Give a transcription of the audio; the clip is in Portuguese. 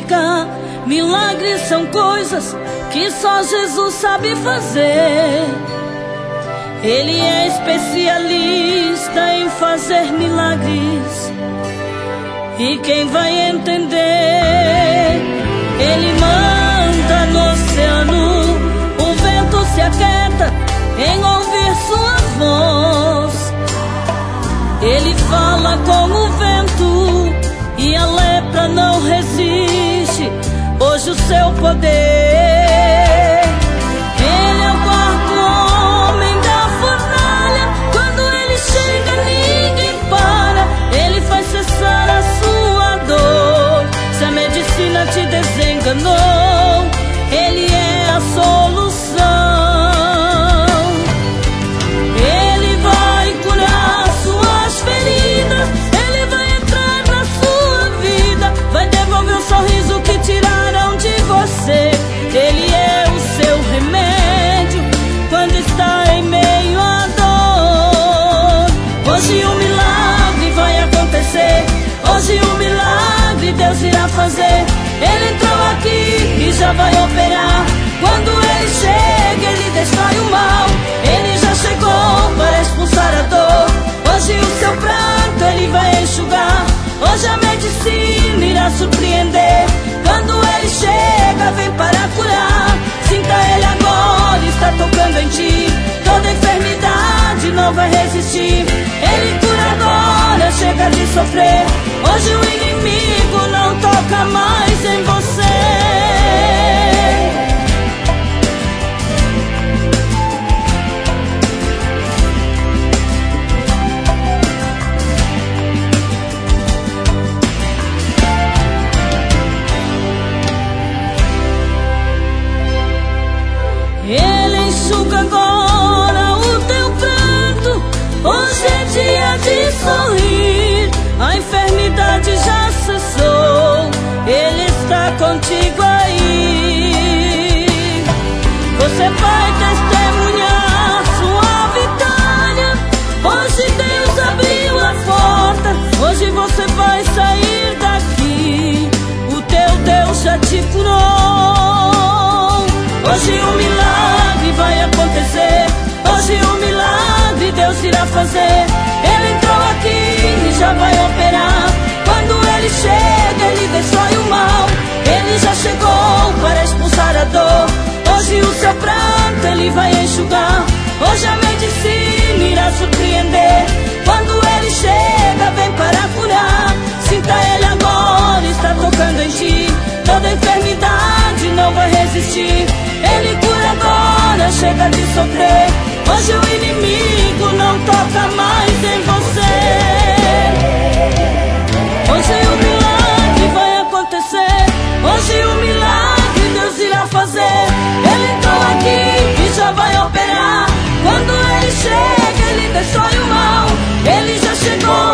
explicar. Milagres são coisas que só Jesus sabe fazer. Ele é especialista em fazer milagres. E quem vai entender? Ele manda no oceano, o vento se aquieta em ouvir sua voz. Ele fala com o vento e a lepra não resiste. Hoje o seu poder. Ele é o quarto homem da fornalha. Quando ele chega ninguém para. Ele faz cessar a sua dor. Se a medicina te desenganou, ele é a solução. Ele vai curar suas feridas. Ele vai entrar na sua vida. Vai devolver o sorriso que tiraram de você. Ele é o seu remédio quando está em meio à dor. Hoje um milagre vai acontecer. Hoje um milagre Deus irá fazer. Ele entrou aqui e já vai operar. Quando ele chega, ele destrói o mal. Ele já chegou para expulsar a dor. Hoje o seu pranto ele vai enxugar. Hoje a medicina irá surpreender. Quando ele chega, vem para curar. Sinta ele agora, está tocando em ti. Toda enfermidade não vai resistir. Ele cura agora, chega de sofrer. Hoje o inimigo não toca mais em você. Ele enxuga agora o teu pranto. Hoje é dia de sorrir. A enfermidade já cessou. Ele está contigo aí. Você vai testemunhar sua vitória. Hoje Deus abriu a porta. Hoje você vai sair daqui. O teu Deus já te curou. Hoje um milagre vai acontecer. Hoje um milagre Deus irá fazer. Ele entrou aqui e já vai operar. Quando ele chega, ele destrói o mal. Ele já chegou para expulsar a dor. Hoje o seu pranto ele vai enxugar. Hoje a medicina irá surpreender. Quando ele chega, vem para curar. Sinta ele agora, está tocando em ti. Toda enfermidade não vai resistir. Ele cura agora, chega de sofrer. Hoje o inimigo não toca mais em você. Hoje o milagre vai acontecer. Hoje o milagre Deus irá fazer. Ele entrou aqui e já vai operar. Quando ele chega, ele destrói o mal. Ele já chegou